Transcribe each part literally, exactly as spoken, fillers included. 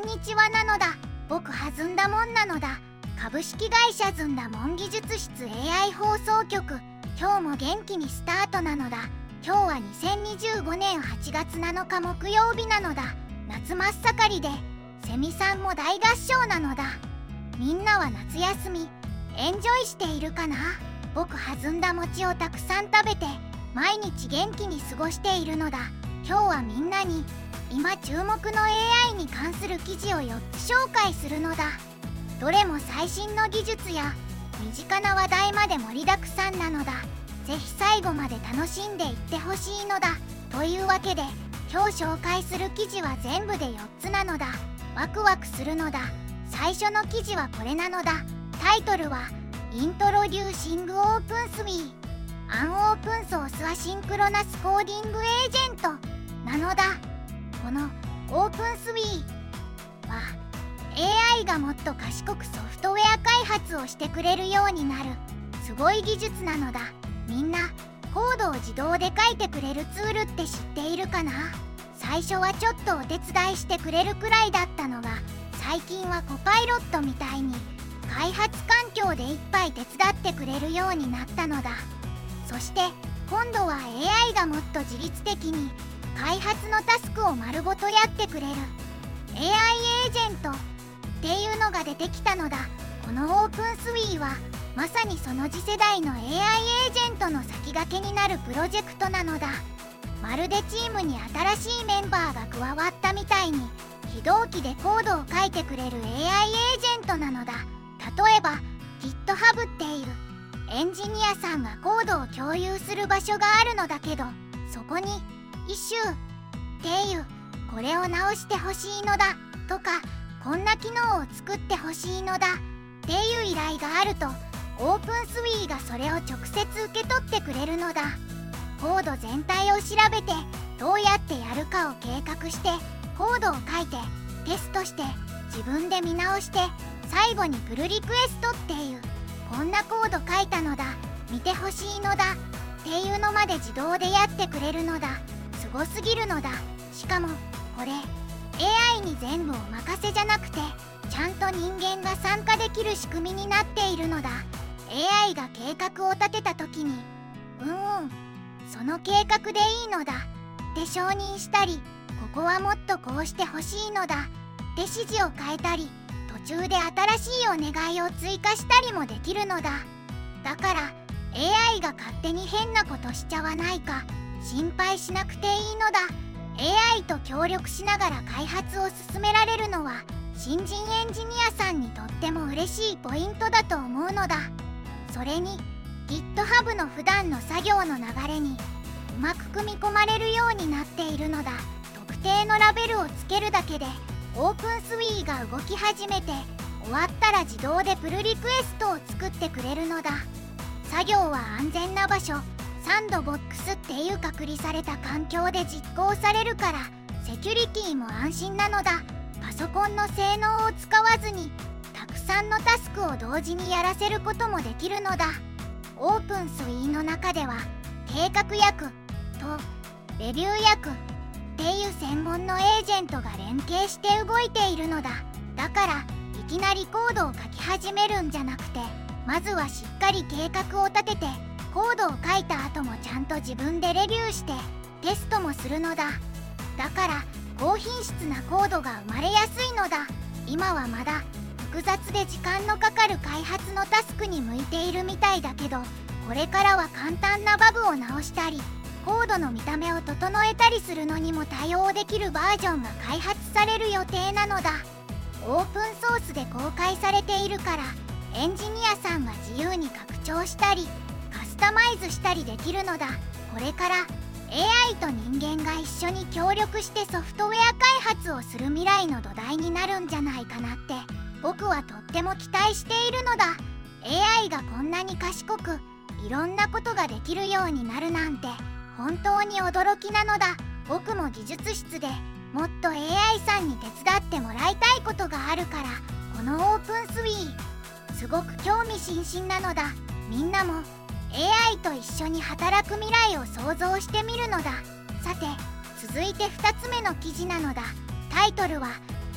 んにちはなのだ。僕はずんだもんなのだ。株式会社ずんだもん技術室 エーアイ 放送局。今日も元気にスタートなのだ。今日はにせんにじゅうごねんはちがつなのか木曜日なのだ。夏真っ盛りでセミさんも大合唱なのだ。みんなは夏休みエンジョイしているかな。僕はずんだ餅をたくさん食べて毎日元気に過ごしているのだ。今日はみんなに今注目の エーアイ に関する記事をよっつ紹介するのだ。どれも最新の技術や身近な話題まで盛りだくさんなのだ。ぜひ最後まで楽しんでいってほしいのだ。というわけで今日紹介する記事は全部でよっつなのだ。ワクワクするのだ。最初の記事はこれなのだ。タイトルはイントロデューシングオープンスウィーアンオープンソースアシンクロナスコーディングエージェントなのだ。このオープンスウィーは エーアイ がもっと賢くソフトウェア開発をしてくれるようになるすごい技術なのだ。みんなコードを自動で書いてくれるツールって知っているかな。最初はちょっとお手伝いしてくれるくらいだったのが最近はコパイロットみたいに開発環境でいっぱい手伝ってくれるようになったのだ。そして今度は エーアイ がもっと自律的に開発のタスクを丸ごとやってくれる エーアイ エージェントっていうのが出てきたのだ。このオープンスウィーはまさにその次世代の エーアイ エージェントの先駆けになるプロジェクトなのだ。まるでチームに新しいメンバーが加わったみたいに非同期でコードを書いてくれる エーアイ エージェントなのだ。例えば GitHub っていうエンジニアさんがコードを共有する場所があるのだけど、そこにイシューっていうこれを直してほしいのだとかこんな機能を作ってほしいのだっていう依頼があるとオープンスウィーがそれを直接受け取ってくれるのだ。コード全体を調べてどうやってやるかを計画してコードを書いてテストして自分で見直して最後にプルリクエストっていうこんなコード書いたのだ見てほしいのだっていうのまで自動でやってくれるのだ。すごすぎるのだ。しかもこれ エーアイ に全部お任せじゃなくてちゃんと人間が参加できる仕組みになっているのだ。 エーアイ が計画を立てた時にうんうんその計画でいいのだって承認したりここはもっとこうしてほしいのだって指示を変えたり途中で新しいお願いを追加したりもできるのだ。だから エーアイ が勝手に変なことしちゃわないか心配しなくていいのだ。 エーアイ と協力しながら開発を進められるのは新人エンジニアさんにとっても嬉しいポイントだと思うのだ。それに GitHub の普段の作業の流れにうまく組み込まれるようになっているのだ。特定のラベルをつけるだけでオープンスウィーが動き始めて終わったら自動でプルリクエストを作ってくれるのだ。作業は安全な場所サンドボックスっていう隔離された環境で実行されるからセキュリティも安心なのだ。パソコンの性能を使わずにたくさんのタスクを同時にやらせることもできるのだ。オープンスウィーの中では計画役とレビュー役っていう専門のエージェントが連携して動いているのだ。だからいきなりコードを書き始めるんじゃなくてまずはしっかり計画を立ててコードを書いた後もちゃんと自分でレビューしてテストもするのだ。だから高品質なコードが生まれやすいのだ。今はまだ複雑で時間のかかる開発のタスクに向いているみたいだけどこれからは簡単なバグを直したりコードの見た目を整えたりするのにも対応できるバージョンが開発される予定なのだ。オープンソースで公開されているからエンジニアさんが自由に拡張したりカスタマイズしたりできるのだ。これから エーアイ と人間が一緒に協力してソフトウェア開発をする未来の土台になるんじゃないかなって僕はとっても期待しているのだ。 エーアイ がこんなに賢くいろんなことができるようになるなんて本当に驚きなのだ。僕も技術室でもっと エーアイ さんに手伝ってもらいたいことがあるからこのオープンスウィーすごく興味津々なのだ。みんなも エーアイ と一緒に働く未来を想像してみるのだ。さて続いてふたつめの記事なのだ。タイトルは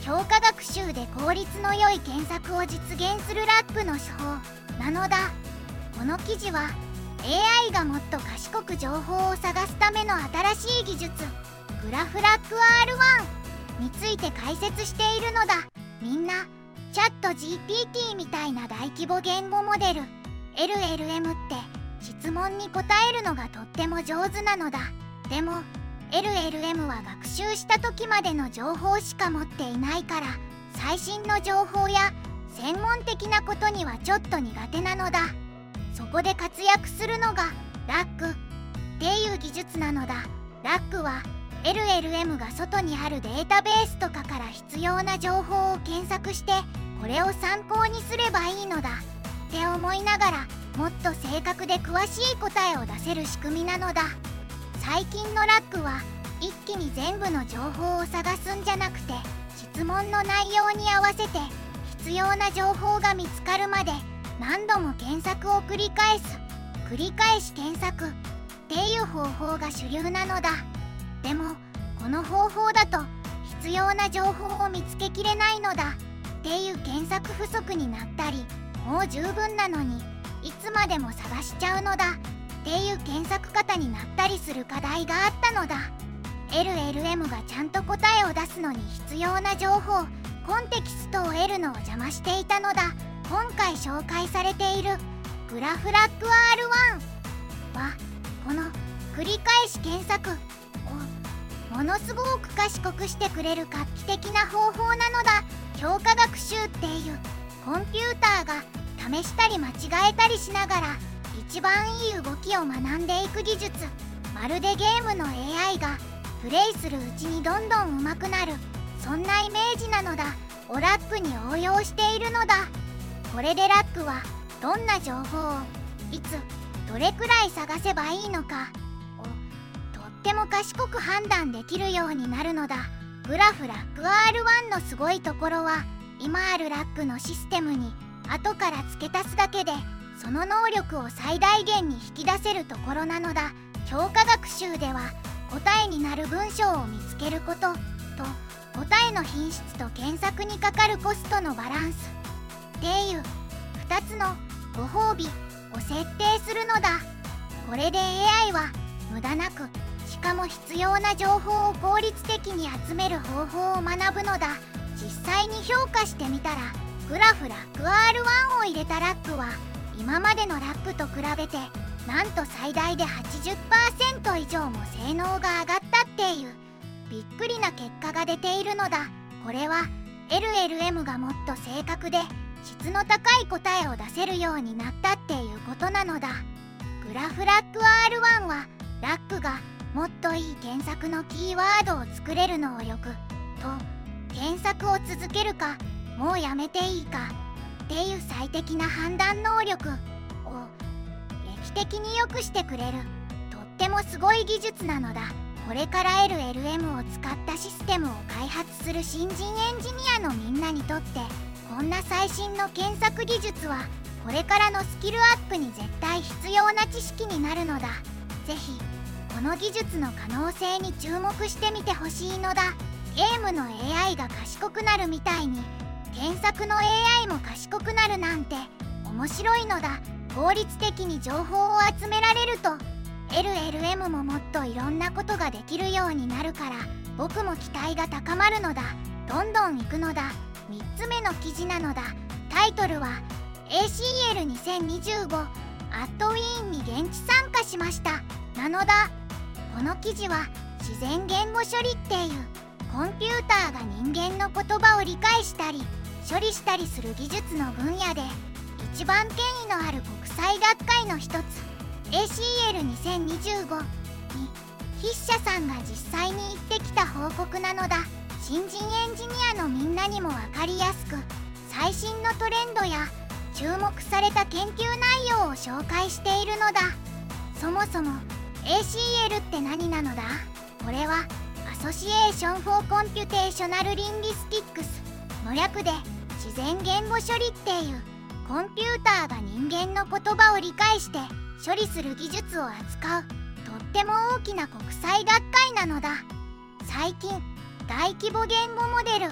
強化学習で効率の良い検索を実現するラックの手法なのだ。この記事は エーアイ がもっと賢く情報を探すための新しい技術グラフラック アールワン について解説しているのだ。みんなチャット ジーピーティー みたいな大規模言語モデル エルエルエム って質問に答えるのがとっても上手なのだ。でも エルエルエム は学習した時までの情報しか持っていないから、最新の情報や専門的なことにはちょっと苦手なのだ。そこで活躍するのがラックっていう技術なのだ。ラックは エルエルエム が外にあるデータベースとかから必要な情報を検索して、これを参考にすればいいのだって思いながら、もっと正確で詳しい答えを出せる仕組みなのだ。最近のラックは一気に全部の情報を探すんじゃなくて、質問の内容に合わせて必要な情報が見つかるまで何度も検索を繰り返す繰り返し検索っていう方法が主流なのだ。でもこの方法だと必要な情報を見つけきれないのだっていう検索不足になったり、もう十分なのにいつまでも探しちゃうのだっていう検索方になったりする課題があったのだ。 エルエルエム がちゃんと答えを出すのに必要な情報コンテキストを得るのを邪魔していたのだ。今回紹介されているグラフラック アールワン はこの繰り返し検索をものすごく賢くしてくれる画期的な方法なのだ。強化学習っていうコンピューターが試したり間違えたりしながら一番いい動きを学んでいく技術、まるでゲームの エーアイ がプレイするうちにどんどん上手くなる、そんなイメージなのだをラックに応用しているのだ。これでラックはどんな情報をいつどれくらい探せばいいのかをとっても賢く判断できるようになるのだ。グラフラック アールワン のすごいところは、今あるラックのシステムに後から付け足すだけでその能力を最大限に引き出せるところなのだ。強化学習では答えになる文章を見つけることと答えの品質と検索にかかるコストのバランスっていうふたつのご褒美を設定するのだ。これで エーアイ は無駄なく、しかも必要な情報を効率的に集める方法を学ぶのだ。実際に評価してみたら、グラフラック アールワン を入れたラックは今までのラックと比べてなんと最大で はちじゅっパーセント 以上も性能が上がったっていうびっくりな結果が出ているのだ。これは エルエルエム がもっと正確で質の高い答えを出せるようになったっていうことなのだ。グラフラック アールワン はラックがもっといい検索のキーワードを作れる能力と、検索を続けるかもうやめていいかっていう最適な判断能力を劇的に良くしてくれるとってもすごい技術なのだ。これから エルエルエム を使ったシステムを開発する新人エンジニアのみんなにとって、こんな最新の検索技術はこれからのスキルアップに絶対必要な知識になるのだ。ぜひこの技術の可能性に注目してみてほしいのだ。ゲームの エーアイ が賢くなるみたいに検索の エーアイ も賢くなるなんて面白いのだ。効率的に情報を集められると エルエルエム ももっといろんなことができるようになるから、僕も期待が高まるのだ。どんどん行くのだ。みっつめの記事なのだ。タイトルは エーシーエルにせんにじゅうご アットウィーンに現地参加しましたなのだ。この記事は自然言語処理っていうコンピューターが人間の言葉を理解したり処理したりする技術の分野で一番権威のある国際学会の一つ エーシーエルにせんにじゅうご に筆者さんが実際に行ってきた報告なのだ。新人エンジニアのみんなにも分かりやすく最新のトレンドや注目された研究内容を紹介しているのだ。そもそも エーシーエル って何なのだ？これはアソシエーション・フォー・コンピュテーショナル・リンギスティックスの略で自然言語処理っていうコンピューターが人間の言葉を理解して処理する技術を扱うとっても大きな国際学会なのだ。最近大規模言語モデル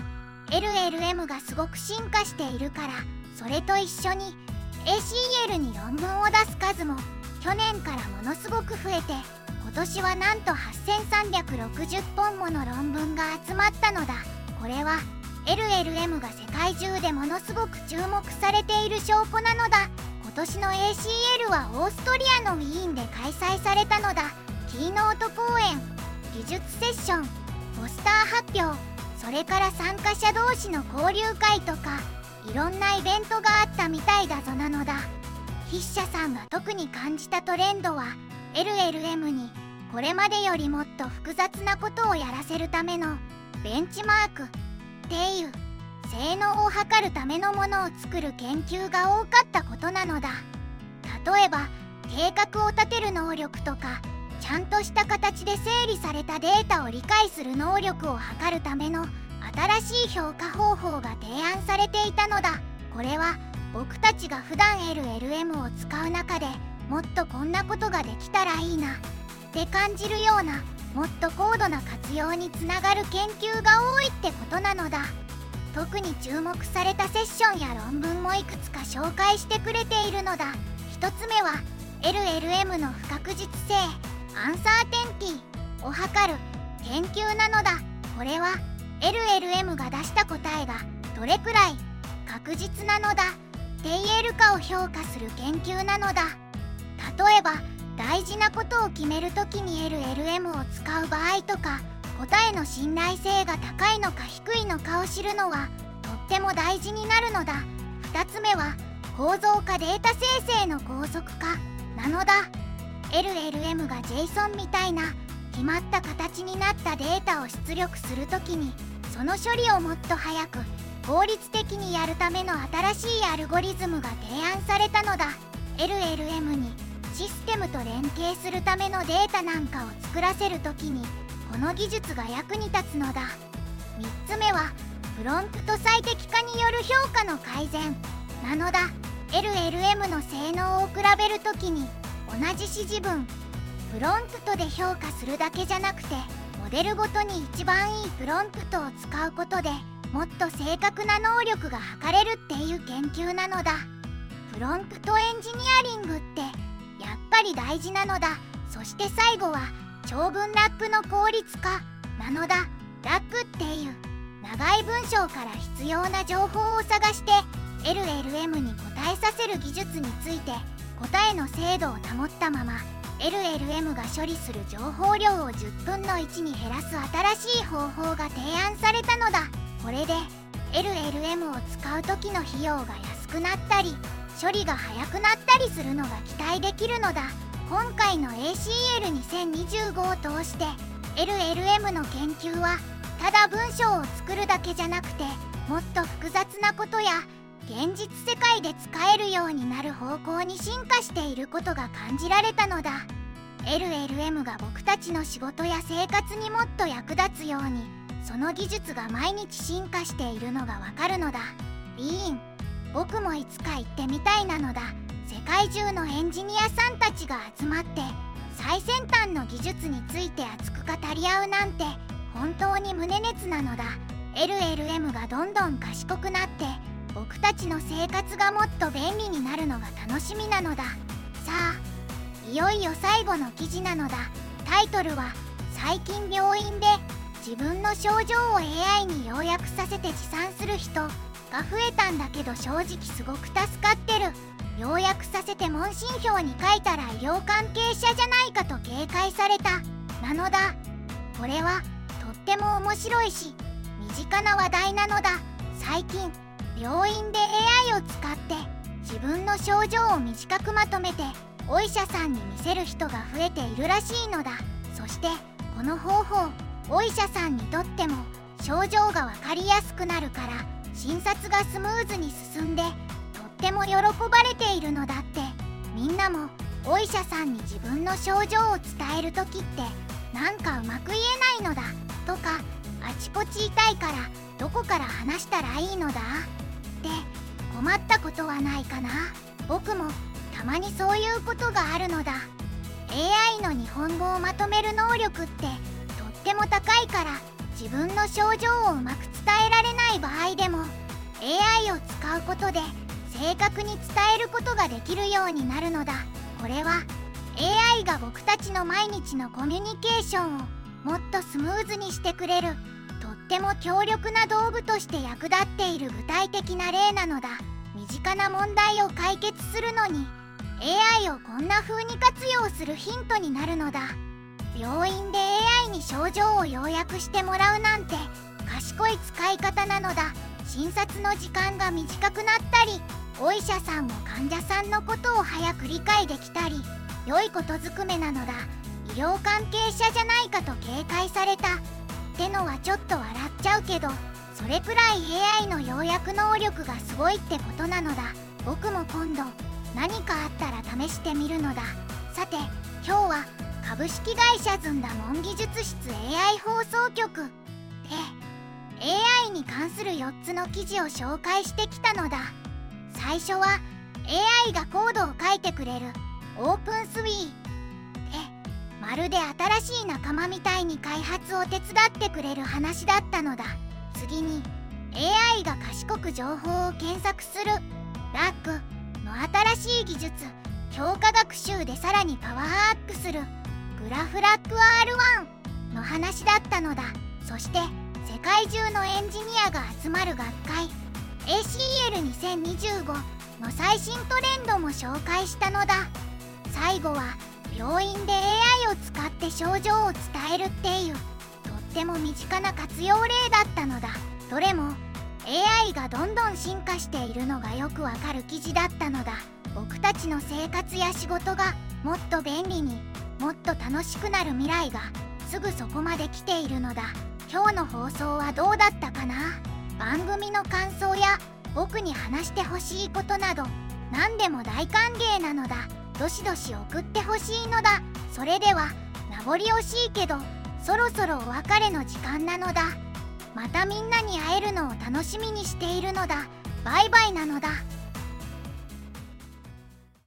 エルエルエム がすごく進化しているから、それと一緒に エーシーエル に論文を出す数も去年からものすごく増えて、今年はなんとはっせんさんびゃくろくじゅっぽんもの論文が集まったのだ。これは エルエルエム が世界中でものすごく注目されている証拠なのだ。今年の エーシーエル はオーストリアのウィーンで開催されたのだ。キーノート講演、技術セッション、ポスター発表、それから参加者同士の交流会とか、いろんなイベントがあったみたいだぞなのだ。筆者さんが特に感じたトレンドは、 エルエルエム にこれまでよりもっと複雑なことをやらせるためのベンチマークっていう性能を測るためのものを作る研究が多かったことなのだ。例えば計画を立てる能力とか、ちゃんとした形で整理されたデータを理解する能力を測るための新しい評価方法が提案されていたのだ。これは僕たちが普段 エルエルエム を使う中でもっとこんなことができたらいいなって感じるような、もっと高度な活用につながる研究が多いってことなのだ。特に注目されたセッションや論文もいくつか紹介してくれているのだ。ひとつめは エルエルエム の不確実性、アンサーテンティを測る研究なのだ。これは エルエルエム が出した答えがどれくらい確実なのだって言えるかを評価する研究なのだ。例えば大事なことを決めるときに エルエルエム を使う場合とか、答えの信頼性が高いのか低いのかを知るのはとっても大事になるのだ。ふたつめは構造化データ生成の高速化なのだ。 エルエルエム が ジェイソン みたいな決まった形になったデータを出力するときに、その処理をもっと早く効率的にやるための新しいアルゴリズムが提案されたのだ。 エルエルエム にシステムと連携するためのデータなんかを作らせるときにこの技術が役に立つのだ。みっつめはプロンプト最適化による評価の改善なのだ。 エルエルエム の性能を比べるときに同じ指示文プロンプトで評価するだけじゃなくて、モデルごとに一番いいプロンプトを使うことでもっと正確な能力が測れるっていう研究なのだ。プロンプトエンジニアリングってやっぱり大事なのだ。そして最後は長文ラップの効率化なのだ。ラップっていう長い文章から必要な情報を探して エルエルエム に答えさせる技術について、答えの精度を保ったまま エルエルエム が処理する情報量をじゅっぷんのいちに減らす新しい方法が提案されたのだ。これで エルエルエム を使う時の費用が安くなったり処理が早くなったりするのが期待できるのだ。今回の エーシーエルにせんにじゅうご を通して エルエルエム の研究はただ文章を作るだけじゃなくて、もっと複雑なことや現実世界で使えるようになる方向に進化していることが感じられたのだ。 エルエルエム が僕たちの仕事や生活にもっと役立つように、その技術が毎日進化しているのがわかるのだ。ウィーン、僕もいつか行ってみたいなのだ。世界中のエンジニアさんたちが集まって最先端の技術について熱く語り合うなんて本当に胸熱なのだ。 エルエルエム がどんどん賢くなって僕たちの生活がもっと便利になるのが楽しみなのだ。さあいよいよ最後の記事なのだ。タイトルは最近病院で自分の症状を エーアイ に要約させて持参する人が増えたんだけど、正直すごく助かってる。要約させて問診票に書いたら医療関係者じゃないかと警戒されたなのだ。これはとっても面白いし身近な話題なのだ。最近病院で エーアイ を使って自分の症状を短くまとめてお医者さんに見せる人が増えているらしいのだ。そしてこの方法、お医者さんにとっても症状がわかりやすくなるから診察がスムーズに進んでとっても喜ばれているのだって。みんなもお医者さんに自分の症状を伝えるときってなんかうまく言えないのだとか、あちこち痛いからどこから話したらいいのだって困ったことはないかな。僕もたまにそういうことがあるのだ。 エーアイ の日本語をまとめる能力ってとっても高いから自分の症状をうまく伝えられない場合でも エーアイ を使うことで正確に伝えることができるようになるのだ。これは エーアイ が僕たちの毎日のコミュニケーションをもっとスムーズにしてくれるとっても強力な道具として役立っている具体的な例なのだ。身近な問題を解決するのに エーアイ をこんな風に活用するヒントになるのだ。病院で エーアイ に症状を要約してもらうなんて賢い使い方なのだ。診察の時間が短くなったり、お医者さんも患者さんのことを早く理解できたり、良いことずくめなのだ。医療関係者じゃないかと警戒されたってのはちょっと笑っちゃうけど、それくらい エーアイ の要約能力がすごいってことなのだ。僕も今度何かあったら試してみるのだ。さて今日は株式会社ずんだもん技術室 エーアイ 放送局で エーアイ に関するよっつの記事を紹介してきたのだ。最初は エーアイ がコードを書いてくれるオープンスウィーで、まるで新しい仲間みたいに開発を手伝ってくれる話だったのだ。次に エーアイ が賢く情報を検索するラックの新しい技術、強化学習でさらにパワーアップするグラフラック アールワン の話だったのだ。そして世界中のエンジニアが集まる学会 エーシーエルにせんにじゅうご の最新トレンドも紹介したのだ。最後は病院で エーアイ を使って症状を伝えるっていうとっても身近な活用例だったのだ。どれも エーアイ がどんどん進化しているのがよくわかる記事だったのだ。僕たちの生活や仕事がもっと便利にもっと楽しくなる未来がすぐそこまで来ているのだ。今日の放送はどうだったかな。番組の感想や僕に話してほしいことなど何でも大歓迎なのだ。どしどし送ってほしいのだ。それでは名残惜しいけどそろそろお別れの時間なのだ。またみんなに会えるのを楽しみにしているのだ。バイバイなのだ。